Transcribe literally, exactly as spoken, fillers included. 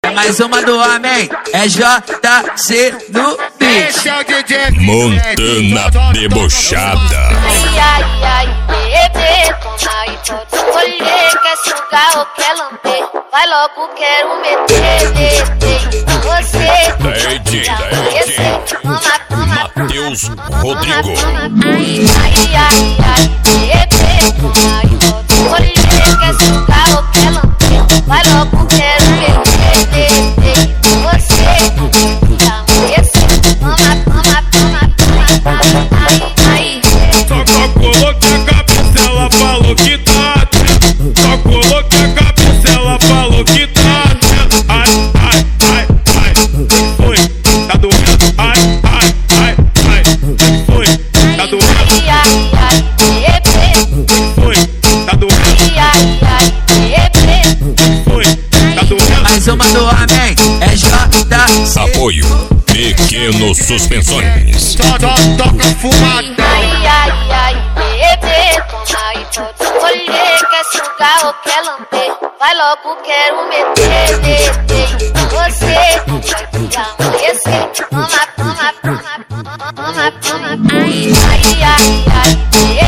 É mais uma do homem, é J C no beat. Montana debochada. Ai, ai, ai, bebê, toma e pode escolher. Quer sugar ou quer lamber? Vai logo, quero meter, meter você. Daí, daí, toma, toma, Matheus Rodrigo. Ai, ai, ai, ai, bebê, toma e pode escolher. Quer sugar ou quer lamber? Vai logo, quero meter, meter você. Toma, toma, toma, toma, ai, ai. Só coloquei a cabeça, ela falou que tá atento. Só coloquei a cabeça, ela falou que tá atento. Ai, ai, ai, ai, foi, tá doendo. Ai, ai, ai, ai, foi, tá doendo. Ai, ai, ai, bebê, foi, tá doendo. ai, ai, ai, bebê, foi, tá doendo. Mais uma do homem, é J C. Apoio Pequeno Suspensões. Toca fumada. ai, ai, ai, bebê, toma e pode escolher. Quer sugar ou quer lamber? Vai logo, quero meter, meter você. Vai amanhecer. Toma, toma, toma, toma, toma, ai, ai, ai, ai, bebê.